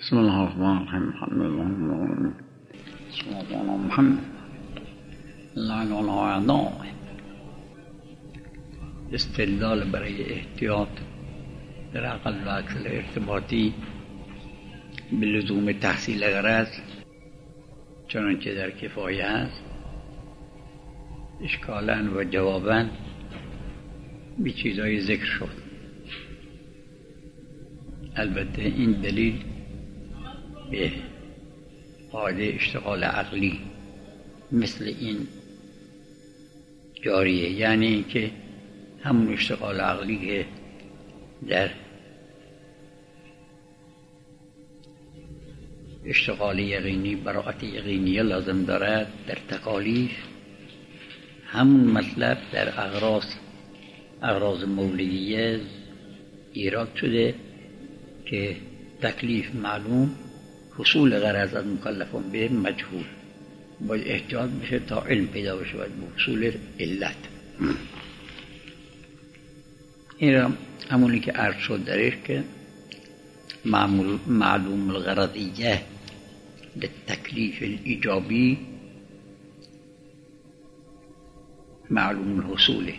بسم الله الرحمن الرحیم. الحمد لله صلی الله علی محمد لعن اعداء. استدلال برای احتیاط در عقل و عقل ارتباطی به لزوم تحصیل غرض چنانچه در کفایه است، اشکالاً و جواباً به چیزهای ذکر شد. البته این دلیل به قاعده اشتغال عقلی مثل این جاریه، یعنی اینکه همون اشتغال عقلی که در اشتغال یقینی براءت یقینیه لازم دارد، در تکالیف همون مطلب در اغراض مولدیه ایراد شده که تکلیف معلوم، حصول غرض از مکلفان به مجهول، باید احتیاط بشه تا علم پیدا بشه باید به حصول علت. این را همونی که عرض شد درش که معلوم الغرضیه للتکلیف الایجابی معلوم الحصول،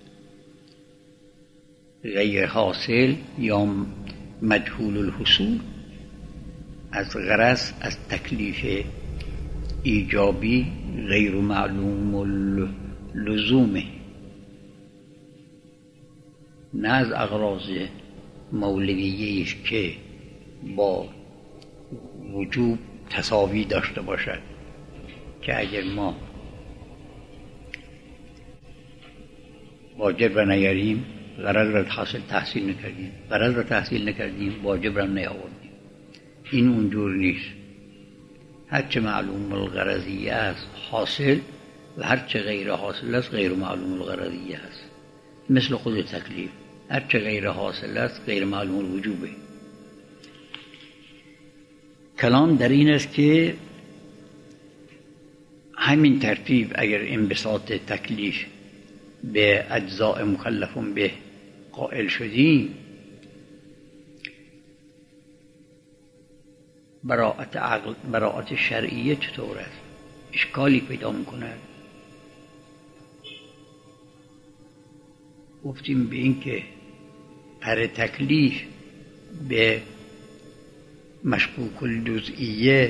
غیر حاصل یا مجهول الحصول از غرض از تکلیف ایجابی غیر معلوم اللزومه، نه از اغراض مولویه است که با وجوب تساوی داشته باشد، که اگر ما واجب را نیاریم غرض را تحصیل نکردیم، غرض را تحصیل نکردیم واجب را نیاوردیم. این اونجور نیست. هرچه معلوم الغرضیه است حاصل و هرچه غیر حاصل است غیر معلوم الغرضیه است. مثل خود تکلیف، هرچه غیر حاصل است غیر معلوم الوجوبه. کلام در این است که همین ترتیب اگر انبساط تکلیف به اجزاء مکلفون به قائل شدیم، براءت شرعیه چطور است؟ اشکالی پیدا میکنه. گفتیم به این که پر تکلیف به مشکوک الجزئیه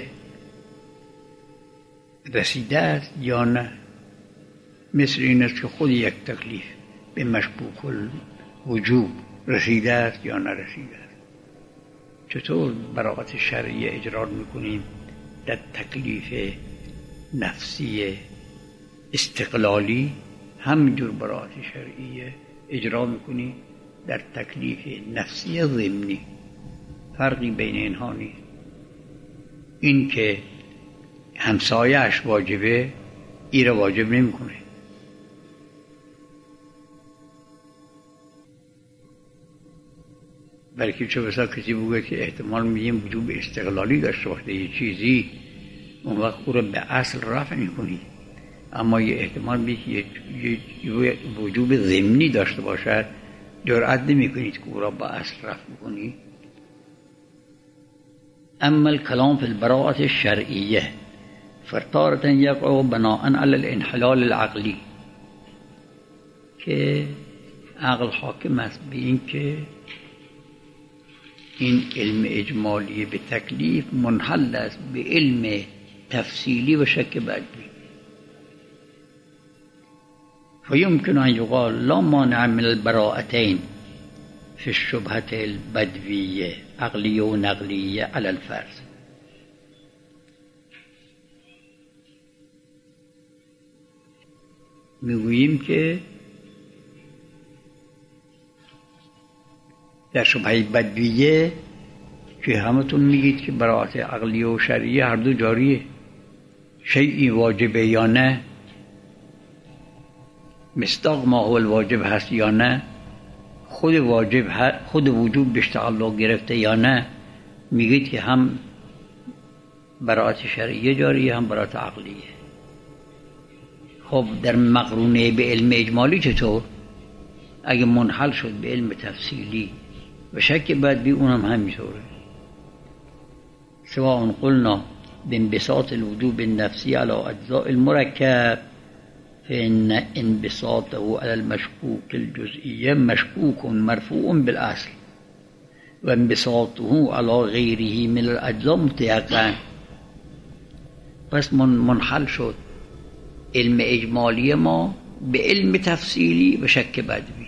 رسیده است یا نه. مثل این است که خود یک تکلیف به مشکوک الوجوب رسیده است یا نرسیده است. چطور براءت شرعیه اجرا میکنیم در تکلیف نفسی استقلالی، همینجور براءت شرعیه اجرا میکنیم در تکلیف نفسی ضمنی. فرقی بین اینها نیست. این که همسایه‌اش واجبه این را واجب نمیکنه. بلکه چه بسا کسی بگه که احتمال میدیم وجوب استقلالی داشته باشه یه چیزی، اون وقت او را به اصل رفع میکنی. اما یه احتمال میدید یه وجوب ضمنی داشته باشد، جرأت نمیکنید که او را به اصل رفع میکنی. اما الكلام في البراءة الشرعية فتارة يقع بناء على الانحلال العقلی، که عقل حاکم است به این که این علم اجمالی به تکلیف منحل است به علم تفصیلی و شک بدوی. فيمكن أن يقال لا مانع من البراءتين في الشبهة البدوية عقلية و نقلية على الفرض. میگوییم که در شبهه بدویه که همتون میگید که براءت عقلی و شرعی هر دو جاریه، شیئی واجبه یا نه، مصداق ما هو الواجب هست یا نه، خود وجوب بهش تعلق گرفته یا نه، میگید که هم براءت شرعیه جاریه هم براءت عقلیه. خب در مقرونه به علم اجمالی چطور؟ اگه منحل شد به علم تفصیلی و شک بدوی اونم همینطوره. سواء قلنا بانبساط الوجوب النفسي على أجزاء المركب فإن انبساطه على المشكوك الجزئي مشكوك مرفوع بالأصل، وانبساطه على غيره من الأجزاء متيقن. پس منحل شد علم اجمالی ما به علم تفصیلی و شک بدوی.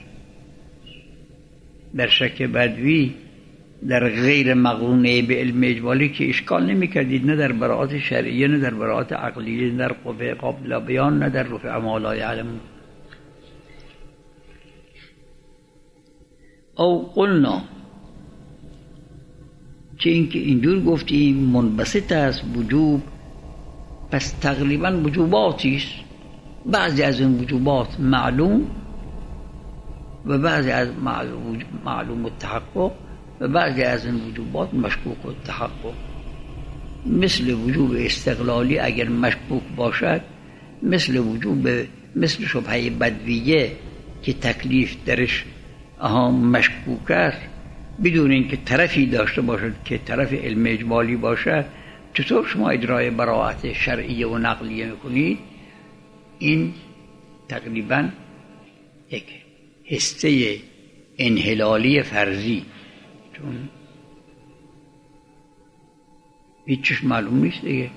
در شک بدوی در غیر مقرونه به علم اجمالی که اشکال نمی کردید، نه در براءات شرعیه، نه در براءات عقلیه، نه در قوه قابل بیان، نه در رفع مالای علم. او قلنا که اینکه اینجور گفتیم منبسط است وجوب، پس تقریبا وجوباتی است. بعضی از این وجوبات معلوم و بعضی از معلوم التحقق و بعضی از این وجوبات مشکوک التحقق. مثل وجوب استقلالی اگر مشکوک باشد، مثل شبهه بدویه که تکلیف درش مشکوک است بدون اینکه طرفی داشته باشد که طرف علم اجمالی باشد، چطور شما اجرای براءت شرعیه و نقلیه میکنید؟ این تقریبا یک حصه انحلالی فرضی، چون هیچش معلوم نیست دیگه.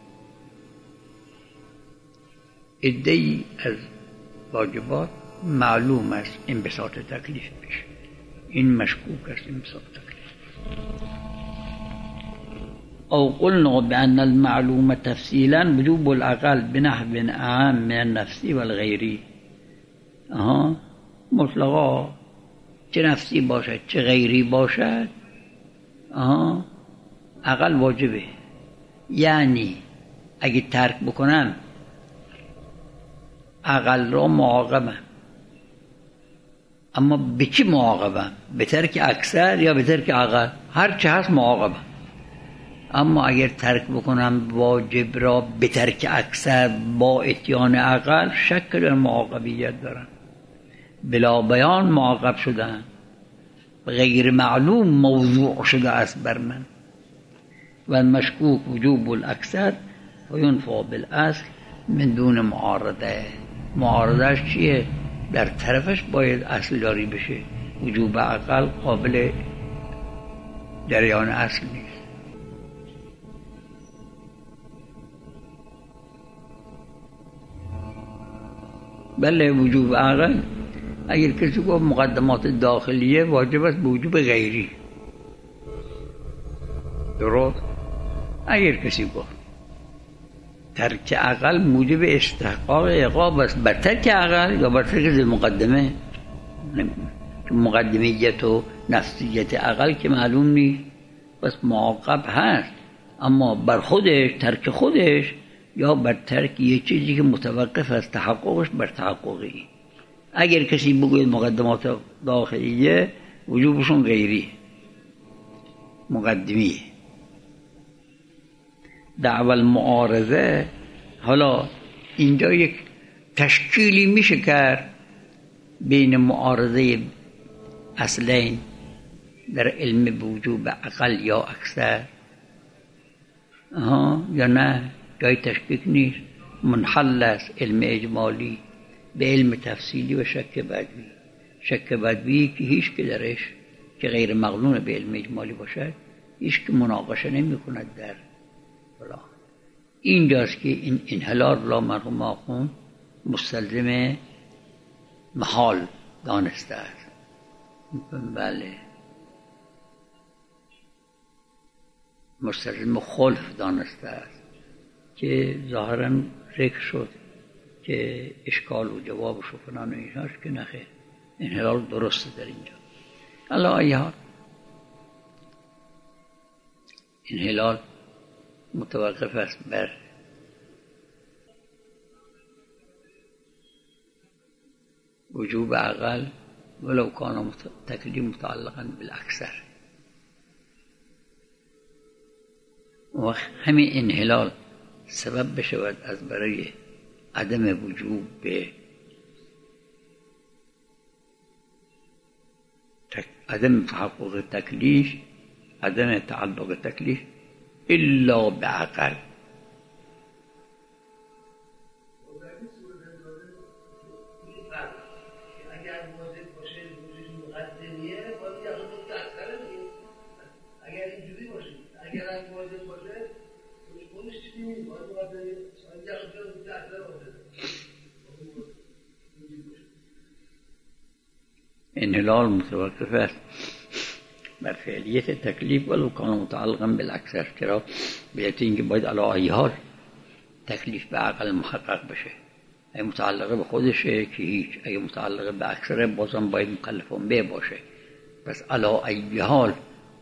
عده‌ای از واجبات معلوم است انبساط تکلیف بشه، این مشکوک است انبساط تکلیف. او قلنا بأن المعلوم تفصیلا وجوب الأقل بنحو اعم من النفسی والغیری. مطلقا چه نفسی باشد چه غیری باشد اقل واجبه. یعنی اگه ترک بکنم اقل را معاقبم، اما به چی معاقبم؟ به ترک اکثر یا به ترک اقل؟ هر چه هست معاقبم. اما اگر ترک بکنم واجب را به ترک اکثر با اتیان اقل، شک در معاقبیت دارم، بلا بیان معاقب شدن، غیر معلوم موضوع شده است بر من. و المشکوک وجوب الاکثر و ینفی بالاصل من دون معارضه. معارضهش چیه؟ در طرفش باید اصل جاری بشه. وجوب اقل قابل جریان اصل نیست. بله وجوب اقل اگر کسی گفت مقدمات داخلیه واجب است به وجوب غیری، درست. اگر کسی گفت ترک اقل موجب استحقاق عقاب است بر ترک اقل یا بر ترک مقدمه، مقدمیت و نفسیت اقل که معلوم نیست، بس معاقب هست، اما بر خودش ترک خودش یا بر ترک یه چیزی که متوقف از تحققش بر تحققی. اگر کسی بگوید مقدمات داخلیه وجوبشون غیری مقدمیه. دعوی المعارضه، حالا اینجا یک تشکیلی میشه کرد بین معارضه اصلین در علم وجوب اقل یا اکثر، یا نه جای تشکیک نیست، منحل است علم اجمالی به علم تفصیلی و شک بدوی. شک بدوی که هیچ که درش که غیر مقرون به علم اجمالی باشد هیچ که مناقشه نمی کند در بلا. اینجاست که این انحلال را مرحوم آخوند مستلزم محال دانسته است. بله مستلزم خلف دانسته است که ظاهراً ذکر شد که اشکال و جوابش و فلان و اینهاش که نخیر، انحلال درسته در اینجا. الله ایها انحلال متوقف است بر وجوب اقل ولو کان تکلیم متعلقا بالاکثر. و همین انحلال سبب بشود از برای عدم وجوب به عدم تحقق تکلیف، عدم تعلق تکلیف الا بعقل. انحلال متوقف است بر فعلیت تکلیف ولو کان متعلقا بالاکثر. چرا؟ به علت اینکه باید علی ای حال تکلیف به عقل محقق بشه. اگه متعلقه به خودشه که هیچ، اگه متعلقه به اکثره بازم باید مکلفون به باشه. پس علی ای حال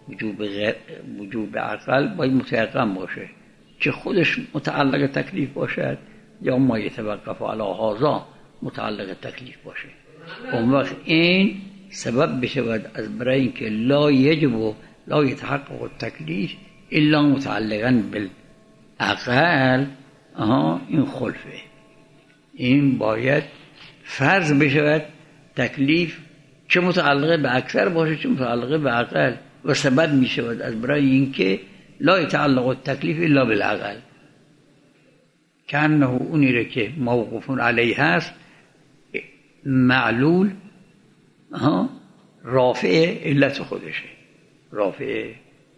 وجوب عقل باید متیقن باشه، چه خودش متعلق تکلیف باشد یا ما یتوقف علی هذا متعلق تکلیف باشه. اون وقت این سبب بشود از برای اینکه لا یجب و لا یتحقق التکلیف الا متعلقا بالعقل. این خلفه، این باید فرض بشود تکلیف چه متعلقه به اکثر باشه چه متعلقه به عقل، و سبب می شود از برای اینکه لا یتعلق التکلیف الا بالعقل. کنه اونی را که موقوف علیه هست معلول رافع علت خودشه، رافع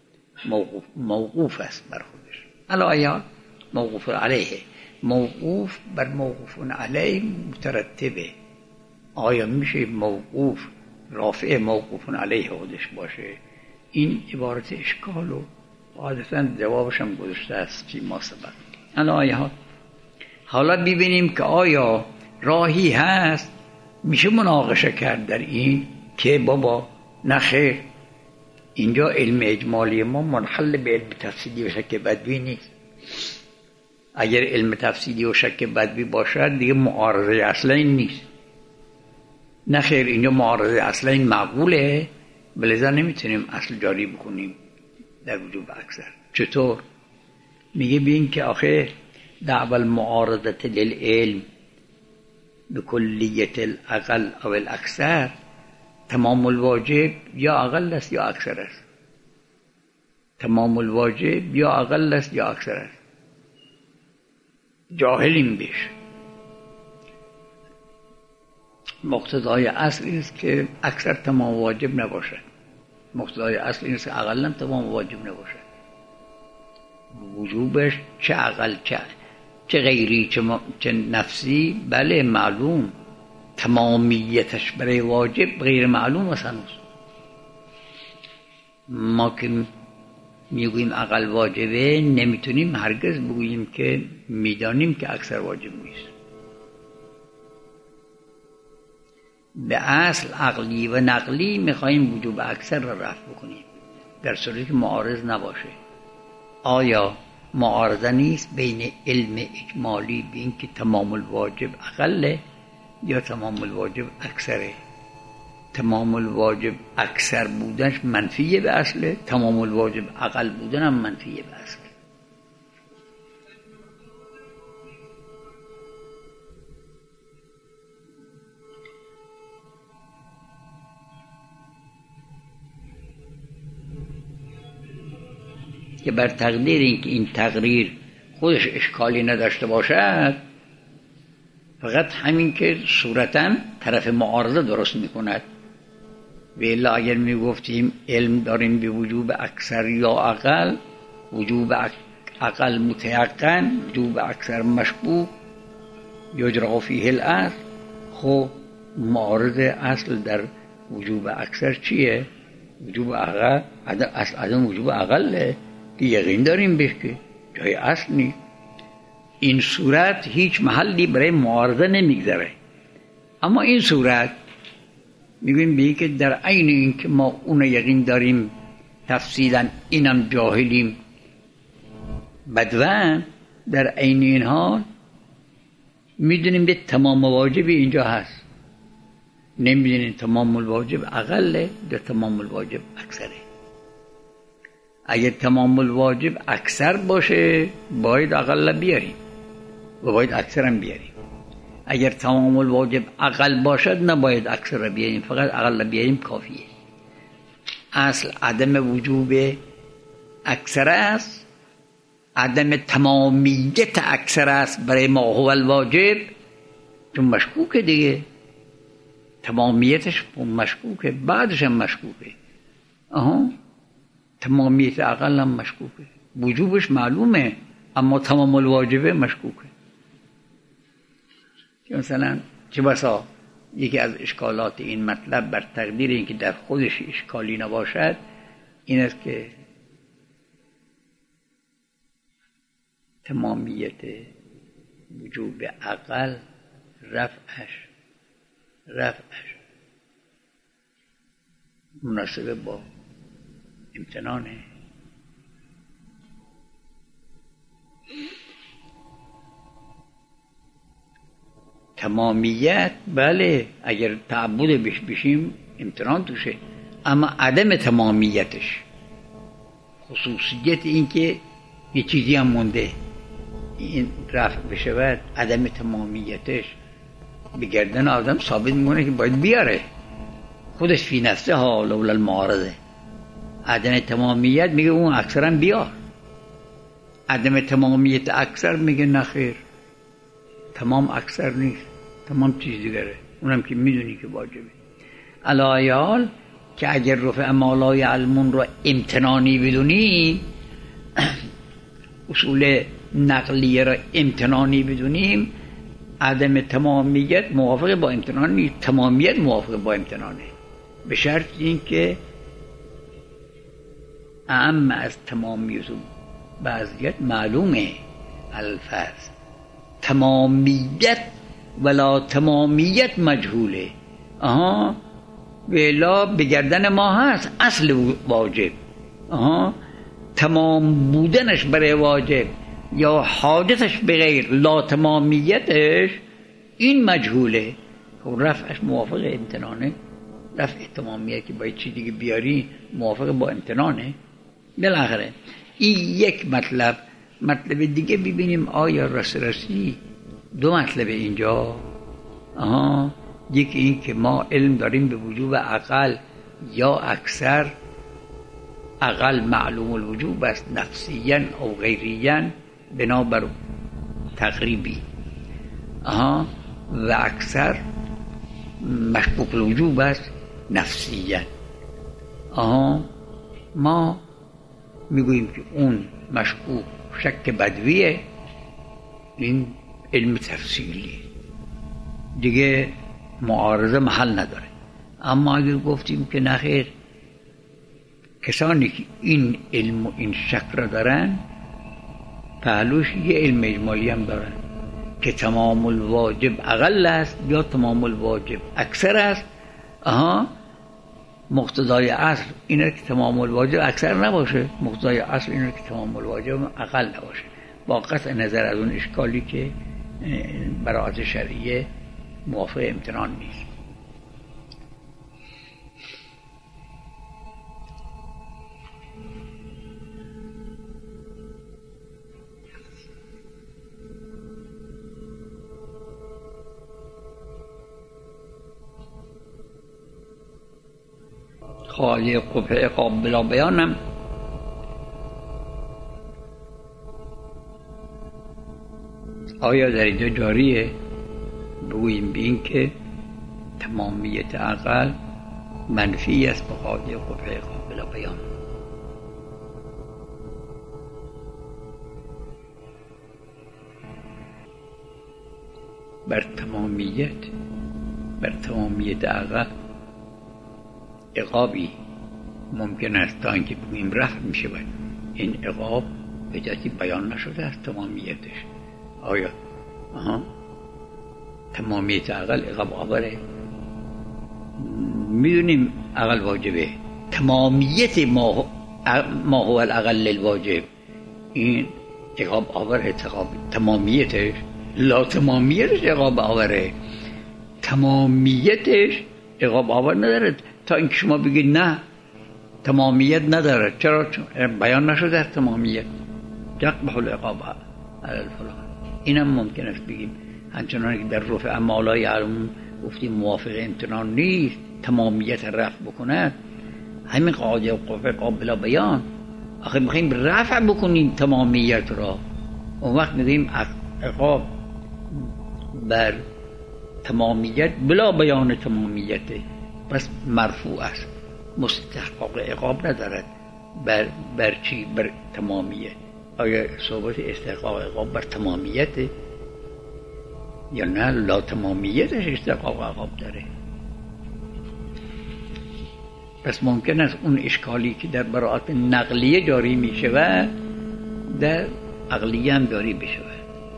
موقوف است بر خودش. علا موقوف علیه، موقوف بر موقوف علیه مترتبه. آیا میشه موقوف رافع موقوف علیه خودش باشه؟ این عبارت اشکال و عادتا جوابش هم گذاشته است فی ما سبق. علا حالا ببینیم که آیا راهی هست میشه مناقشه کرد در این که بابا نخیر، اینجا علم اجمالی ما منحل به علم تفصیلی و شک بدوی نیست. اگر علم تفصیلی و شک بدوی باشد دیگه معارضه اصلا این نیست. نخیر، اینجا معارضه اصلا این معقوله، بلذا نمیتونیم اصل جاری بکنیم در وجوب اکثر. چطور؟ میگه بین که آخه دعوى المعارضة للعلم بكلية الأقل أو الأكثر تمام الواجب یا اقل است یا اکثر است. تمام الواجب یا اقل است یا اکثر است. جاهلیم بهش. مقتضای اصل است که اکثر تمام واجب نباشد. مقتضای اصل است که اقل هم تمام واجب نباشد. وجوبش چه اقل چه غیری چه نفسی بله معلوم، تمامیتش برای واجب غیر معلوم است هنوز. ما که میگوییم اقل واجبه نمیتونیم هرگز بگوییم که میدانیم که اکثر واجب نیست. به اصل عقلی و نقلی میخواییم وجوب اکثر را رفع بکنیم در صورتی که معارض نباشه. آیا معارضه نیست بین علم اجمالی به این که تمام الواجب اقله یا تمام الواجب اکثره؟ تمام الواجب اکثر بودنش منفیه به اصله، تمام الواجب اقل بودن هم منفیه به اصله. که بر تقدیر اینکه این تقریر خودش اشکالی نداشته باشد، فقط همین که صورتاً طرف معارضه درست میکند. و الا اگر میگفتیم علم داریم به وجوب اکثر یا اقل، وجوب اقل متیقن، وجوب اکثر مشبوه یجرا فیه الاصل، خب معارض اصل در وجوب اکثر چیه؟ وجوب اقل، عدم وجوب اقله که یقین داریم بهش که جای اصل نیست. این صورت هیچ محلی برای معارضه نمیگذاره. اما این صورت میگویم به که در عین این که ما اون یقین داریم تفصیلا اینم جاهلیم بدون، در عین این حال میدونیم به تمام واجب اینجا هست، نمیدونیم تمام الواجب اقله یا تمام الواجب اکثره. اگر تمام الواجب اکثر باشه باید اقل بیاریم و باید اکثر هم بیاریم. اگر تمام الواجب اقل باشد نباید اکثر بیاریم، فقط اقل بیاریم کافیه. اصل عدم وجوب اکثر است عدم تمامیت اکثر است برای ما هو الواجب، چون مشکوکه دیگه، تمامیتش مشکوکه، بعدش هم مشکوکه. تمامیت عقل هم مشکوکه، وجوبش معلومه اما تمام الواجبه مشکوکه. مثلا چه بسا یکی از اشکالات این مطلب بر تقدیر اینکه در خودش اشکالی نباشد این است که تمامیت وجوب عقل رفعش مناسبه با امتنانه. تمامیت بله اگر تعبد بشیم امتنان توشه، اما عدم تمامیتش، خصوصیت این که یه چیزی هم مونده این رفع بشود، عدم تمامیتش به گردن آدم ثابت میکنه که باید بیاره خودش فی نفسه ها لولا المعارضه. عدم تمامیت میگه اون اکثرا بیار، عدم تمامیت اکثر میگه نخیر، تمام اکثر نیست، تمام چیز دیگره، اونم که میدونی که واجبه. علایال که اگر رفع ما لا یعلمون رو امتنانی بدونی، اصول نقلیه را امتنانی بدونیم، عدم تمامیت موافق با امتنان نیست، تمامیت موافق با امتنانه، به شرط این که اعم از تمامیت و بعضیت معلومه. الفرض تمامیت ولا تمامیت مجهوله، ولا به گردن ما هست اصل واجب، تمام بودنش برای واجب یا حادثش به غیر لا تمامیتش این مجهوله. خب رفعش موافق امتنانه، رفع تمامیت که باید چی دیگه بیاری موافق با امتنانه. بالاخره این یک مطلب دیگه ببینیم آیا رسی دو مطلب اینجا. یکی این که ما علم داریم به وجوب عقل یا اکثر، عقل معلوم الوجوب است نفسیاً او غیریاً بنابر تقریبی، و اکثر مشکوک الوجوب است نفسیاً. ما میگوییم که اون مشکوک شک بدویه، این علم تفصیلی دیگه معارضه محل نداره. اما اگر گفتیم که نخیر، کسانی که این علم و این شک را دارن پهلوش یه علم اجمالی هم دارن که تمام الواجب اقل است یا تمام الواجب اکثر است. مقتضای اصل اینه که تمام الواجب اکثر نباشه، مقتضای اصل اینه که تمام الواجب اقل نباشه، با قطع نظر از اون اشکالی که براعت شرعیه موافق امتنان نیست. خالی قبح عقاب بلا بیانم آیا در اینجا جاریه بگوییم به این که تمامیت عقل منفی است به خالی قبح عقاب بلا بیان؟ بر تمامیت عقل عقابی ممکن است تا اینکه بگوییم رفع میشه باید این عقاب به جهتی بیان نشده است تمامیتش. آیا تمامیت عقل عقاب آوره؟ میدونیم عقل واجبه، تمامیت ما هو الاقل الواجب این عقاب آوره، تمامیتش لا تمامیتش عقاب آوره، تمامیتش عقاب آور نداره تا اینکه شما بگید نه تمامیت نداره. چرا؟ چون بیان نشده از تمامیت. یقبح العقاب علی الفلان. اینم ممکن است بگیم همچنان که در رفع ما لا یعلمون گفتیم موافق امتنان نیست تمامیت رفع بکند، همین قاعده قابل بیان آخه میخواییم رفع بکنیم تمامیت را، اون وقت میگیم عقاب بر تمامیت بلا بیان تمامیته، پس مرفوع است، مستحقاق عقاب ندارد. بر چی؟ بر تمامیت. آیا صحبت استحقاق عقاب بر تمامیته یا نه لا تمامیتش استحقاق عقاب داره؟ پس ممکن است اون اشکالی که در براءات نقلیه جاری می شود در عقلیه هم جاری بشود.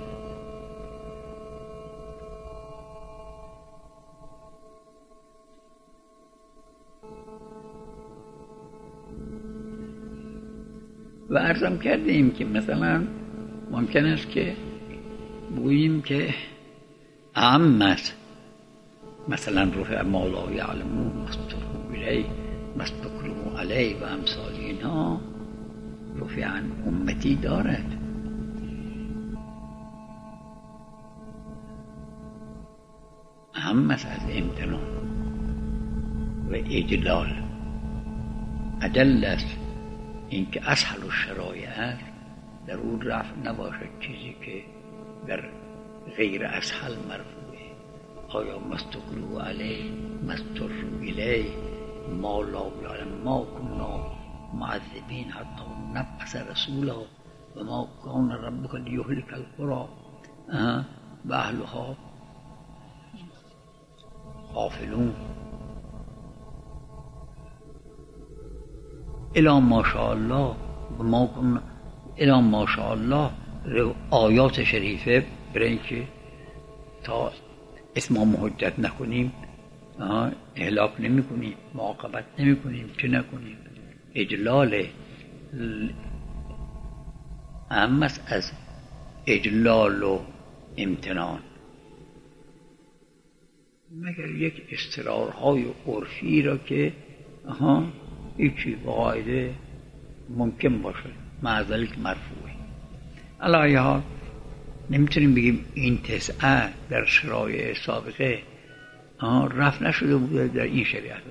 و عرضم کردیم که مثلا ممکن است که بگوییم که اعم است، مثلا رفع ما لا یعلمون مستقروا الیه مستقروا علیه و امثال اینها رفع عن امتی دارد. اعم است از امتنان و اجلال. اجل است این که اسهل الشرایع است، در اون رفع نباشد چیزی که در غیر اسهل مرفوعه. آیا مستقروا علیه مستروا الیه ما لا یعلم ما کنا معذبین حتی نبعث رسولا و ما کان ربک لیهلک القری و اهلها غافلون الا ماشاءالله و ما کنا الا ماشاءالله. آیات شریفه برای اینکه تا اتمام حجت نکنیم اهلاک نمی کنیم، معاقبت نمی کنیم، چه نکنیم. اجلال اهم است از اجلال و امتنان، مگر یک اضطرارهای عرفی را که هیچی قاعده ممکن باشه معذلی که مرفوعه. علی حال نمیتونیم بگیم این تسعه در شرایع سابقه رفع نشده بوده در این شریعت.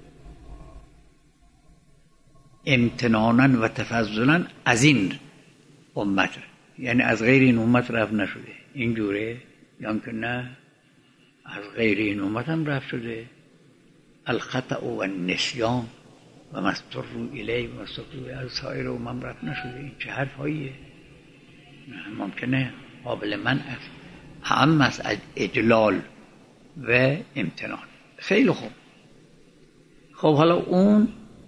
امتنانا و تفضلا از این امت، یعنی از غیر این امت رفع نشده. اینجوره یا که نه از غیر این امت هم رفع شده. الخطأ و النسیان و مستر الیه و مستر از سایر امم رفع نشده. این چه حرف هاییه؟ ممکنه قابل منع است. هم است از اجلال و امتنان. خیلی خوب. خب حالا اون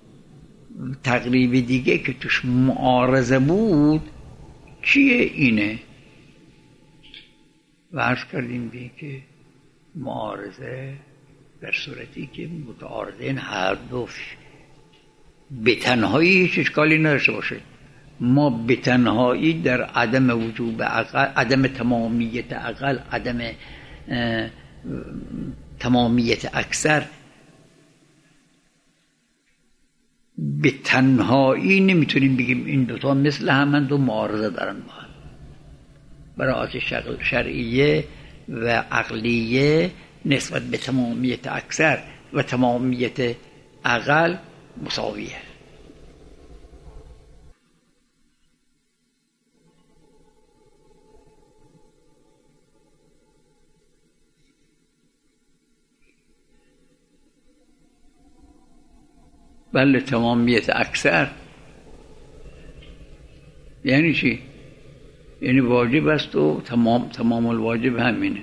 تقریب دیگه که توش معارضه بود چیه؟ اینه و عرض کردیم بی که معارضه در صورتی که متعارضین هر دو به تنهایی هیچ اشکالی نداشته باشه. ما به تنهایی در عدم وجوب عقل، عدم تمامیت عقل، عدم تمامیت اکثر، به تنهایی نمیتونیم بگیم این دوتا مثل همند و معارضه دارن با هم. براعات شرعیه و عقلیه نسبت به تمامیت اکثر و تمامیت عقل مساویه. بله تمامیت اکثر یعنی چی؟ یعنی واجب است و تمام الواجب همینه،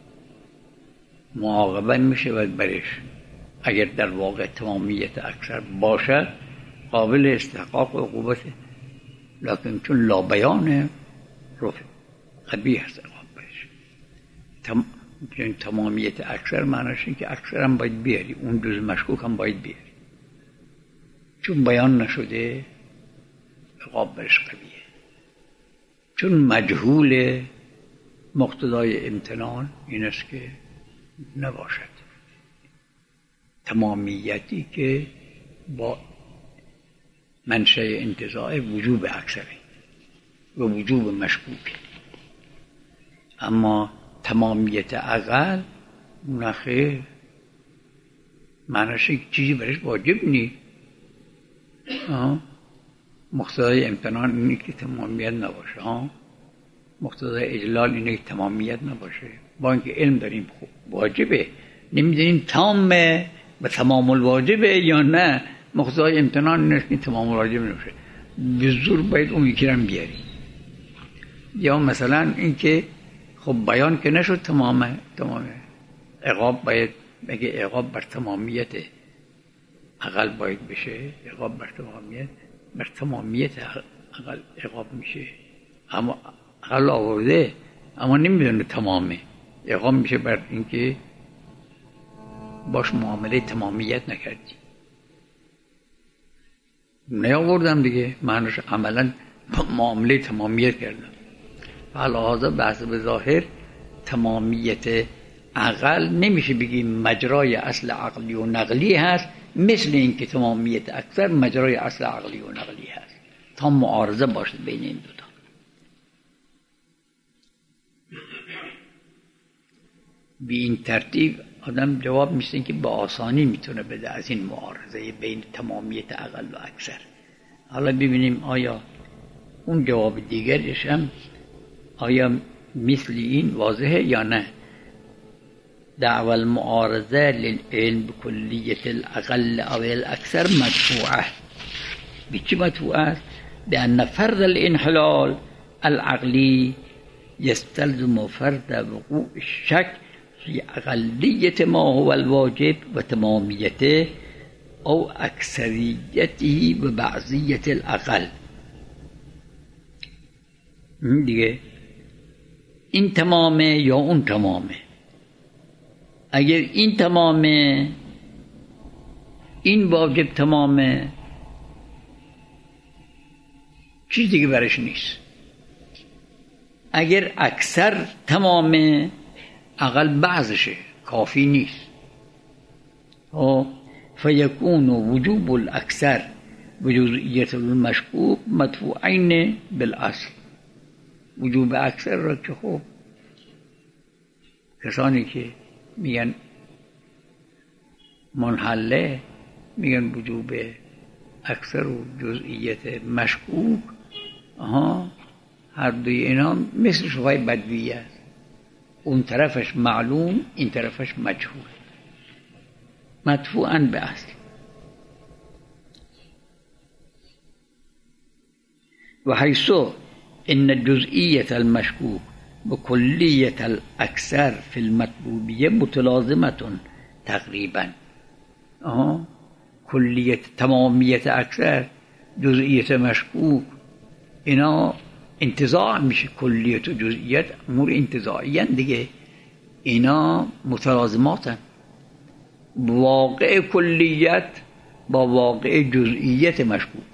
معاقبه میشه باید برش. اگر در واقع تمامیت اکثر باشد قابل استحقاق و عقوبته، لکن چون لا بیانه رفع قبیح است عقاب برش. تمامیت اکثر معنیش این که اکثر هم باید بیاری، اون جز مشکوک هم باید بیاری. چون بیان نشده عقاب برش قویه. چون مجهول مقتضای امتنان این است که نباشد تمامیتی که با منشأ انتزاع وجوب اکثره و وجوب مشکوک. اما تمامیت عقل نخیر، معنیش چیزی برش واجب نیست، مقتضای امتنان اینه که تمامیت نباشه، مقتضای اجلال اینه که تمامیت نباشه. با اینکه علم داریم خوب واجبه، نمیدونیم تامه و تمام الواجبه یا نه. مقتضای امتنان اینه که تمام الواجب نباشه، به زور باید اون یکی رو بیاری. یا مثلا اینکه خب بیان که نشد تمامه عقاب باید بگه عقاب بر تمامیت عقل باید بشه، عقاب بر تمامیت عقل عقاب میشه. اما عقل آورده اما نمیدونه تمامه، عقاب میشه بر اینکه باش معامله تمامیت نکردی. نیاوردم دیگه، معنیش عملا معامله تمامیت کردم. فلهذا بحث به ظاهر تمامیت عقل نمیشه بگیم مجرای اصل عقلی و نقلی هست، مثل اینکه تمامیت اکثر مجرای اصل عقلی و نقلی هست، تا معارضه باشه بین این دوتا. بی این ترتیب آدم جواب میشه که با آسانی میتونه بده از این معارضه بین تمامیت عقل و اکثر. حالا ببینیم آیا اون جواب دیگرش هم آیا مثل این واضحه یا نه. دعوى المعارضة للعلم بكلية الأقل أو الأكثر مدفوعة. بچی مدفوعة؟ بأن فرض الانحلال العقلي يستلزم فرض وقوع الشك في أقلية ما هو الواجب وتماميته أو أكثريته وبعضية الأقل. دیگه این تمامه یا اون تمامه. اگر این تمامه، این واجب تمامه، چیز دیگه برش نیست. اگر اکثر تمامه، اقل بعضشه، کافی نیست. فیکون وجوب الاکثر و جزئیت المشکوک مدفوعین بالاصل. وجوب اکثر را که خب کسانی که میگن منحله میگن وجوب اکثر و جزئیت مشکوک، هر دوی اینا مثل شبهه بدویه است. اون طرفش معلوم، این طرفش مجهول، مدفوعاً به اصل. و حیث ان جزئیت المشکوک بكلية الأكثر في المطلوبية متلازمة تقريبا. كلية تمامية أكثر جزئية مشكوك، اینا انتزاع میشه. کلیت و جزئیت امور انتزاعی دیگه، اینا متلازماتن. واقع کلیت با واقع جزئیت مشکوک،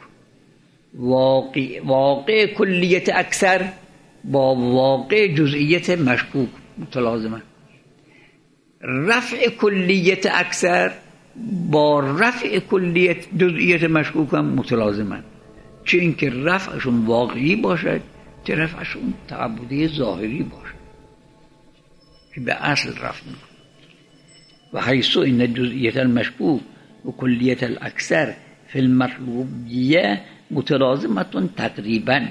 واقع کلیت اکثر با واقع جزئیت مشکوک متلازمه. رفع کلیت اکثر با رفع کلیت جزئیت مشکوک هم متلازمه، چه اینکه رفعشون واقعی باشد چه رفعشون تعبدی ظاهری باشد که به اصل رفع میکنه. و حیث این جزئیت المشکوک و کلیت الاکثر فی المطلوبیه متلازمه تقریبا.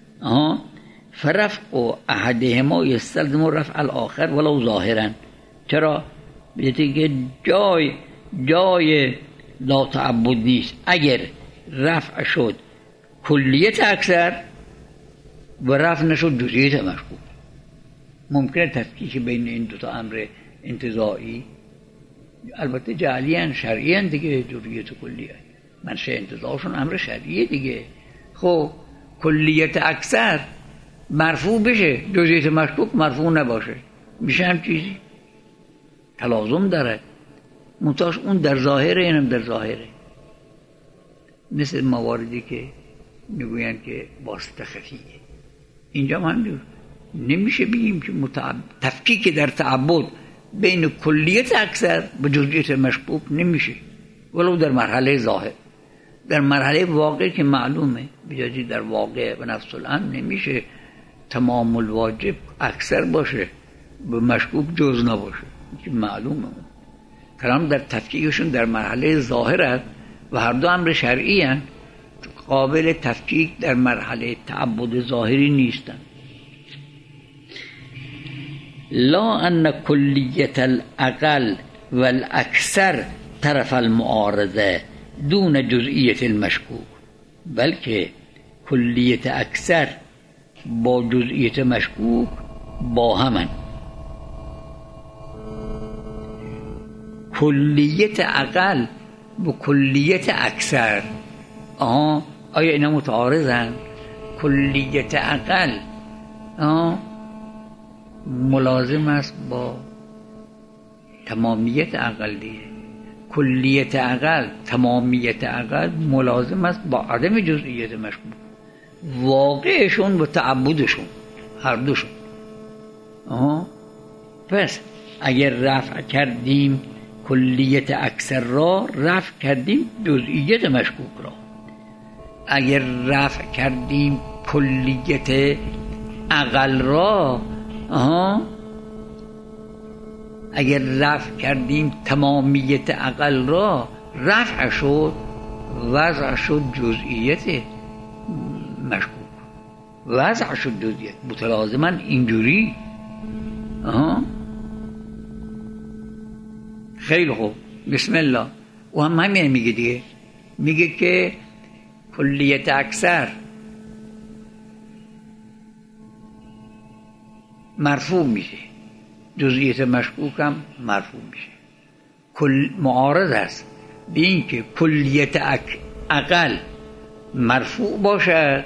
فرفع احدهما یستلزم رفع الاخر ولو ظاهرا. چرا؟ بیتی که جای لا تعبد نیست. اگر رفع شد کلیت اکثر و رفع نشد جزئیت مشکوک، ممکنه تفکیک بین این دوتا امر انتزاعی. البته جعلیان شرعیان دیگه، جزئیت و کلیت منشأ انتزاعشون امر شرعیه دیگه. خب کلیت اکثر مرفوع بشه، جزئیت مشکوک مرفوع نباشه، میشه هم چیزی تلازم داره. منتهاش اون در ظاهره، اینم در ظاهره. مثل مواردی که میگوین که واسطه خفیه، اینجا هم نمیشه بگیم که تفکیک در تعبد بین کلیت اکثر و جزئیت مشکوک نمیشه، ولو در مرحله ظاهر. در مرحله واقع که معلومه، بجاجی در واقع و نفس الامر نمیشه تمام الواجب اکثر باشه و مشکوک جز نباشه، که معلومه. کلام در تفکیکشون در مرحله ظاهر است و هر دو امر شرعی هست. قابل تفکیک در مرحله تعبد ظاهری نیستند. لا ان کلیت الاقل والاکثر طرف المعارضه دون جزئیت المشکوک، بلکه کلیت اکثر با جزئیت مشکوک با همن. کلیت اقل با کلیت اکثر آیا اینا متعارضن؟ کلیت اقل ملازم است با تمامیت اقلیه، کلیت اقل تمامیت اقل ملازم است با عدم جزئیت مشکوک. واقعشون با تعبدشون هر دوشون. پس اگر رفع کردیم کلیت اکثر را، رفع کردیم جزئیت مشکوک را. اگر رفع کردیم کلیت اقل را، اگر رفع کردیم تمامیت اقل را، رفع شد، وضع شد جزئیت مشکوک، وضع شد جزئیت متلازما اینجوری. خیلی خوب، بسم الله. و هم همین میگه دیگه، میگه که کلیت اکثر مرفوع میشه، جزئیت مشکوک هم مرفوع میشه. معارض است به این که کلیت اقل مرفوع باشد،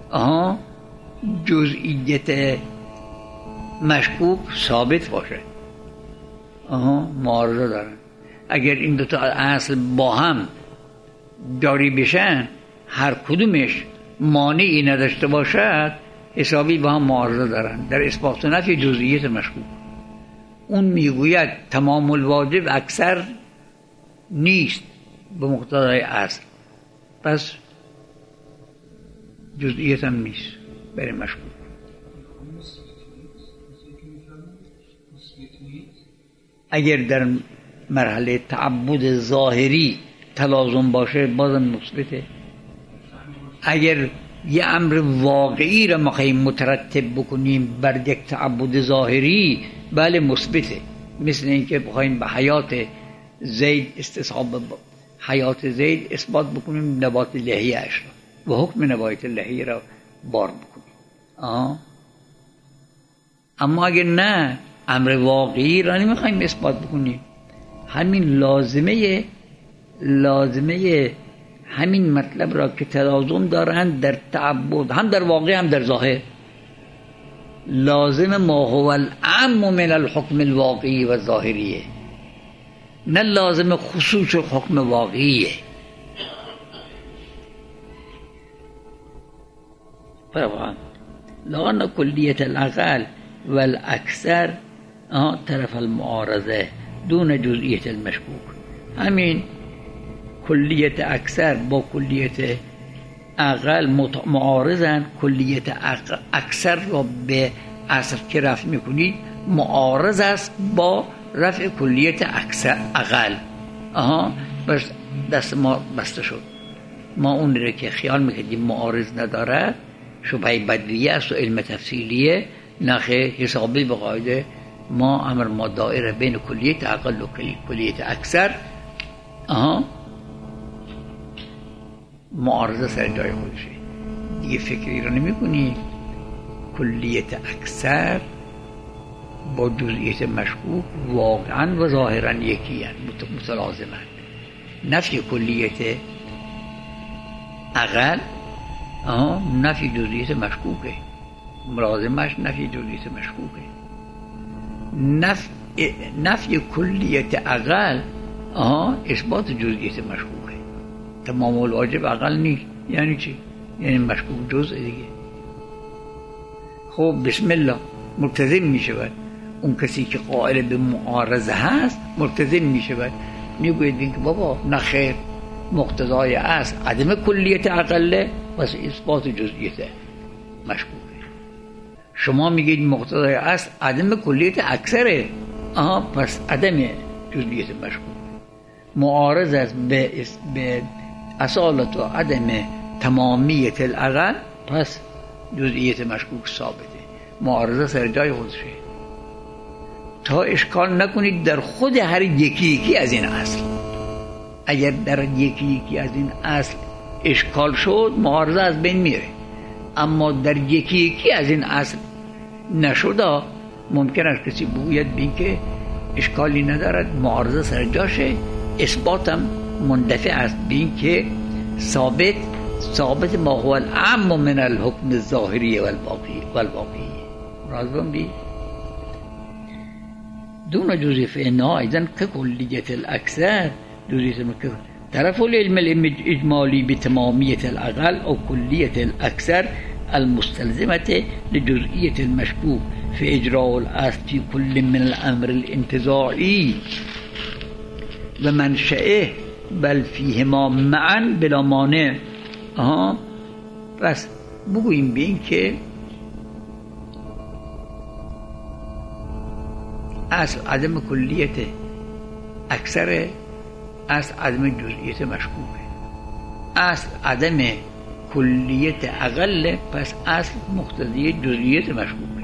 جزئیت مشکوک ثابت باشد. معارضه دارن. اگر این دو تا اصل با هم جاری بشن، هر کدومش مانعی نداشته باشد، حسابی با هم معارضه دارن در اثبات و نفی جزئیت مشکوک. اون میگوید تمام الواجب اکثر نیست به مقتضای اصل، پس جزئیت هم نیست برای مشکوک. اگر در مرحله تعبد ظاهری تلازم باشه بازم مثبته. اگر یه امر واقعی را ما مترتب بکنیم بر یک تعبد ظاهری، بله مثبته. مثل اینکه بخوایم به حیات زید حیات زید اثبات بکنیم نبات لحیه اش را و حکم نبات لحیه را بار بکنیم. اما اگر نه، امر واقعی را نمیخوایم اثبات بکنیم، همین لازمه همین مطلب را که تلازم دارند در تعبد، هم در واقع هم در ظاهر، لازم ما هو العام من الحکم الواقعی و ظاهریه، نه لازم خصوص حکم واقعیه. طبعا لأن کلیت الاقل والاکثر طرف المعارضه دون جزئیت المشکوک. همین کلیت اکثر با کلیت اقل معارضن. کلیت اکثر را به اصل که رفع میکنید معارض است با رفع کلیت اقل. بس دست ما بسته شد. ما اون رو که خیال میکردیم معارض ندارد شبهه بدویه است و علم تفصیلیه، نخه حسابی به قاعده ما امر ما دائره بین کلیت اقل و کلیت اکثر. معارضه سر جای خودشه دیگه، فکری رو نمی کنی. کلیت اکثر با جزئیت مشکوک واقعا و ظاهرا یکی هست، متلازمن. نفی کلیت اقل نفی جزئیت مشکوکه، ملازمش نفی جزئیت مشکوکه. نفی کلیت اقل اثبات جزئیت مشکوکه. تمام الواجب اقل نیست یعنی چی؟ یعنی مشکوک جزء دیگه. خب بسم الله ملتزم می شود. اون کسی که قائل به معارضه هست ملتزم می شود، میگوید که بابا نخیر، مقتضای اصل عدم کلیت اقله، پس اثبات جزئیت مشکوکه. شما میگید مقتضای اصل عدم کلیت اکثره، پس عدم جزئیت مشکوک. معارض است به اصالت و عدم تمامیت الاقل، پس جزئیت مشکوک ثابته، معارضه سر جای خودشه. تا اشکال نکنید در خود هر یکی از این اصل. اگر در یکی از این اصل اشکال شد، معارضه از بین میره. اما در یکی از این اصل نشد، ممکن است کسی بگوید بین که اشکالی ندارد، معارضه سر جاشه، اثباتم مندفع است بین که ثابت ما هو الاعم من الحکم الظاهری والواقعی. راضون دی دون جزء فإنها أيضا ككلية الأكثر جزء طرف العلم الإجمالي بتمامية الأقل أو كلية الأكثر المستلزمة لجزئية المشكوك في إجراء الأصل في كل من الأمر الانتزاعي ومنشأه بل فيهما معا بلا مانع. پس بگوییم به این که اصل عدم کلیت اکثر، اصل عدم جزئیت مشکوکه، اصل عدم کلیت اقل، پس اصل مقتضی جزئیت مشکوکه.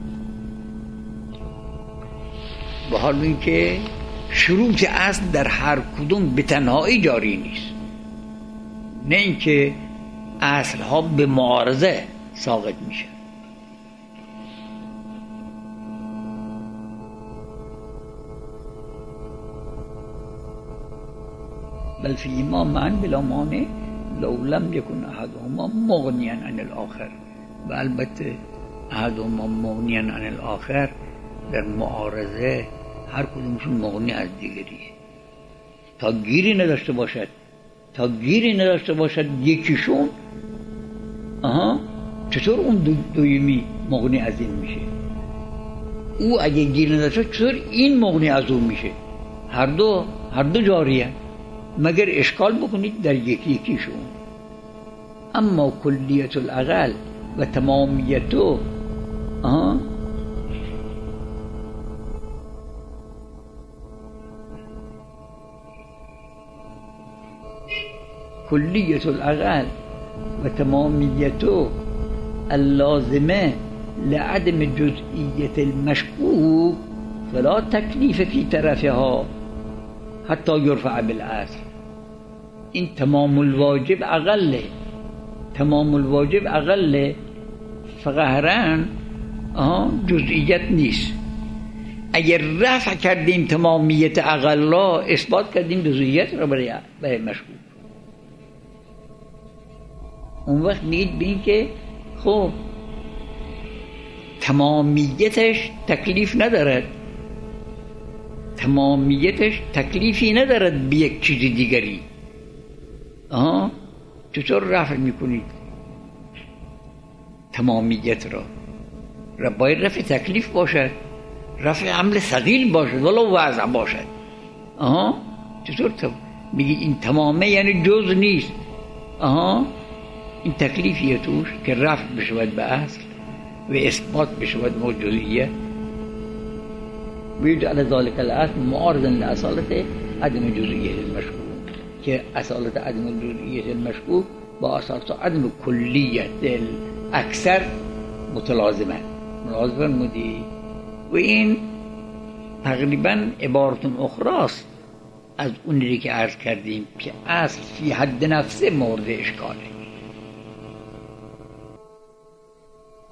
به حال این که شروط اصل در هر کدوم به تنهایی جاری نیست، نه اینکه اصل ها به معارضه ساقط میشه. بل فیما معا بلا مانع لو لم یکن احدهما مغنیا عن الاخر. و البته احدهما مغنیا عن الاخر در معارضه هر کدومشون مغنی از دیگریه. تا گیری نداشته باشد یکیشون، چطور اون دویمی مغنی از این میشه؟ او اگه گیری نداشته چطور این مغنی از اون میشه؟ هر دو جاریه، مگر اشکال بکنید در یکیشون. اما کلیت الاقل و تمامیتو کلیت الاقل و تمامیتو اللازمه لعدم جزئیت المشکوک فلا تکلیف فی طرفها حتی یرفع بالاصل. این تمام الواجب اقله، فقهراً جزئیت نیست. اگر رفع کردیم تمامیت اقل را، اثبات کردیم جزئیت را برای مشکوک. اون وقت میگید به این که خب تمامیتش تکلیف ندارد، تمامیتش تکلیفی ندارد به یک چیز دیگری. چطور رفع میکنید تمامیت را؟ باید رفع تکلیف باشد، رفع عمل ثقیل باشد، ولو وضع باشد. چطور میگید این تمامه یعنی جز نیست؟ این تکلیفیه توش که رفع بشود به اصل و اثبات بشود موجودیه. ويجعل ذلك الأصل معارضا لأصالة عدم جزئية المشكوك، که اصالت عدم جزئیت المشکوک با اصالت عدم کلیت اکثر متلازمه. مودی و این تقریبا عبارت اخراست از اونی که عرض کردیم که اصل فی حد نفسه مورد اشکاله.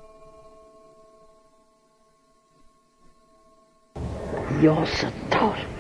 یا ستار